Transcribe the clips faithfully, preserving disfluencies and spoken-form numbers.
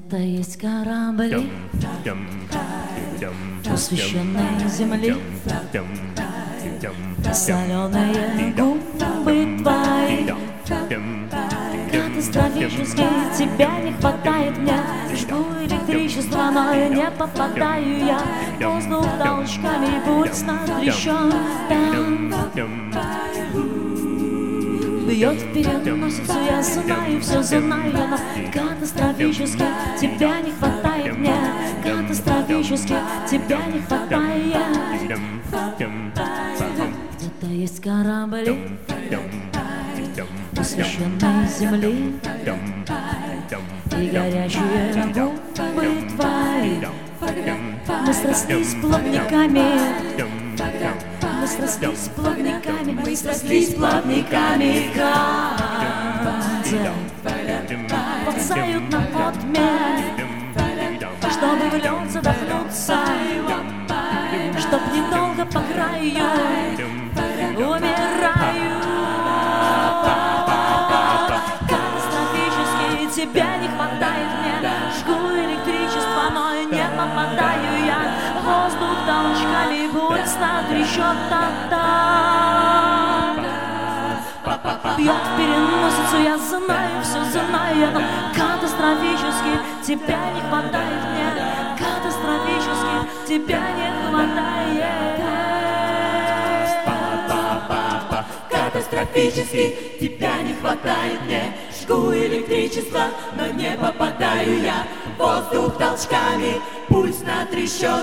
Где-то есть корабли, посвященные земле, соленые губы твои. Катастрофически тебя не хватает мне. Жгу электричество, но не попадаю я. Воздух толчками, пульс натрещен. Бьет в переносицу, я знаю, все знаю, но катастрофически тебя не хватает мне. Катастрофически тебя не хватает. Где-то есть корабли, посвященные земле, и горячие губы твои. Мы срослись плавниками, мы срослись плавниками, мы срослись плавниками. Камни ползают на отмель, чтобы в лед задохнуться, чтоб недолго по краю умираю. Катастрофически тебя не хватает мне. Жгу электричество, но не попадаю я. Воздух толчками, пульс натрещет. Бьет в переносицу, я знаю, все знаю, но катастрофически тебя не хватает мне. Катастрофически тебя не хватает. Катастрофически тебя не хватает мне. Жгу электричество, но не попадаю я. Воздух толчками, пульс натрещет.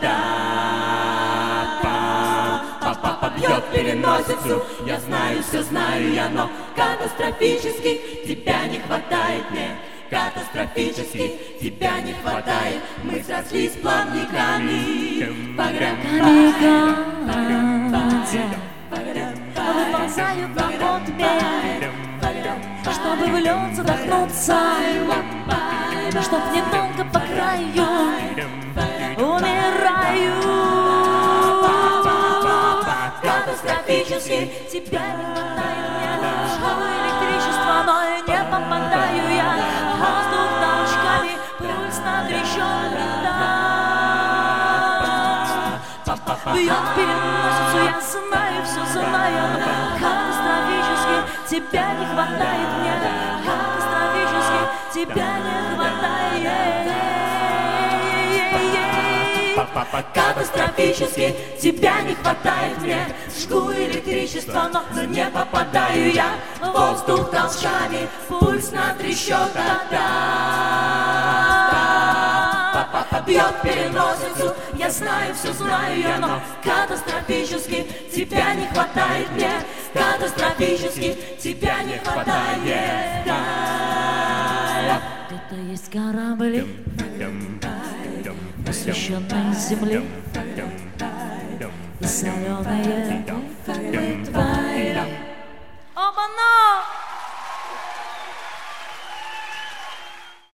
Папа бьет переносицу, я знаю, все знаю я, но катастрофически тебя не хватает мне. Катастрофически тебя не хватает. Мы срослись плавниками, Камикадзе выползают на отмель, чтобы в лед задохнуться, чтоб недолго по краю умираю. Катастрофически тебя не хватает мне. Жгу электричество, но не попадаю я. Воздух толчками, пульс натрещен. Бьет переносицу, я знаю, все знаю, но катастрофически тебя не хватает мне. Катастрофически тебя не хватает. Катастрофически тебя не хватает мне. Жгу электричество, но не попадаю я. Воздух толчками, пульс натрещет. Бьет переносицу, я знаю, все знаю я, но катастрофически тебя не хватает мне. Катастрофически тебя не хватает. Где-то есть корабли, посвященные земле, и соленые